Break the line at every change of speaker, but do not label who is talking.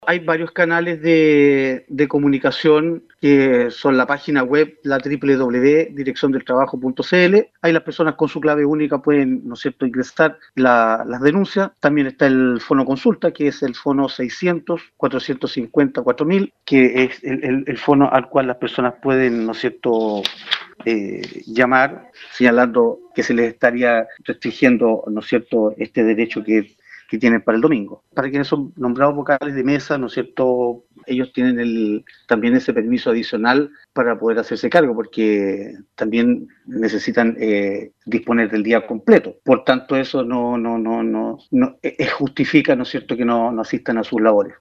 Hay varios canales de comunicación que son la página web, la www.direcciondeltrabajo.cl. Ahí las personas con su clave única pueden, ¿no es cierto?, ingresar las denuncias. También está el fono consulta, que es el fono 600-450-4000, que es el fono al cual las personas pueden, ¿no es cierto?, llamar señalando que se les estaría restringiendo, ¿no es cierto?, este derecho que tienen para el domingo. Para quienes son nombrados vocales de mesa, ¿no es cierto?, ellos tienen también ese permiso adicional para poder hacerse cargo, porque también necesitan disponer del día completo. Por tanto, eso no justifica, ¿no es cierto?, que no asistan a sus labores.